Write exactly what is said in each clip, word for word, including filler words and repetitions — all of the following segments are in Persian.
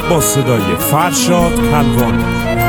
با صدای فرشاد کلوانی.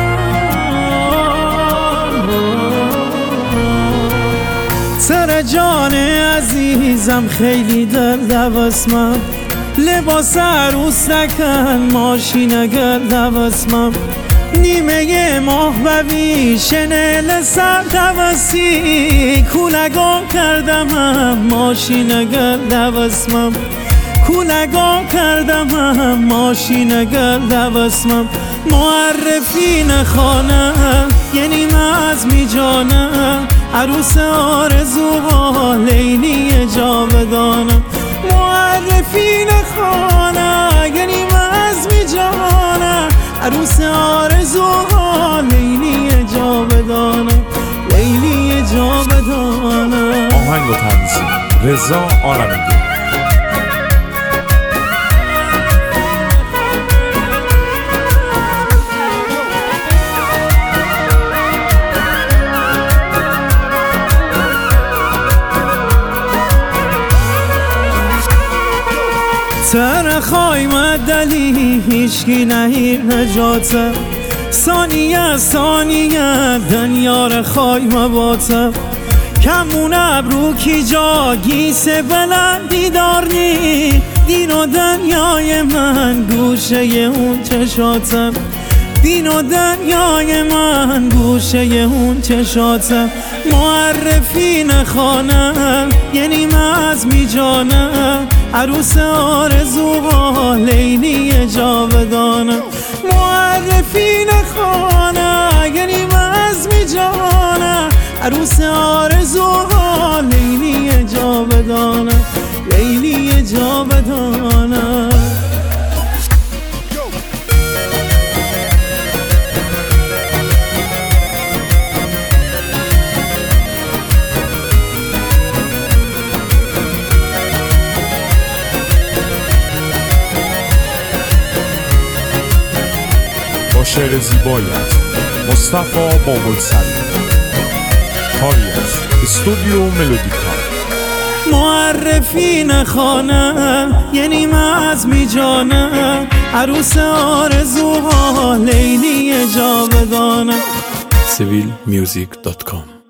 سر جان عزیزم خیلی درد واسمم، لباس عروس نکن ماشین اگر دواسمم، نیمه ماه ببی شنل سر دواسی، کولگان کردم هم ماشین اگر دواسمم، کولگان کردم هم ماشین اگر دواسمم، معرفی نخوانم یعنی مزمی جانم، عروس آرزوها لیلی جاودانم، معرفی نخوانم یعنی مزمی جانم، عروس آرزوها لیلی جاودانم، لیلی جاودانم. آهنگ و تنظیم رضا عالمیگه. سر خایمه دلی هیچکی نهیر نجاتم، ثانیه ثانیه دنیار خایمه باتم، کمون ابرو کی جا گیسه بلندی دارنی، دین و دنیای من گوشه اون چشاتم، دین و دنیای من گوشه اون چشاتم، معرفی نخوانم یعنی مزمی جانم، عروس آرزوها لیلی جاودانم، معرفی نخوانم یعنی مزمی جانم، عروس آرزوها لیلی جاودانم، لیلی جاودانم. شعر زیبایت مصطفی بابلسری، کاری از استودیو ملودیکا. معرفی نخوانم یعنی مزمی جانم، عروس آرزوها لیلی جاودانم. سیویل میوزیک دات کام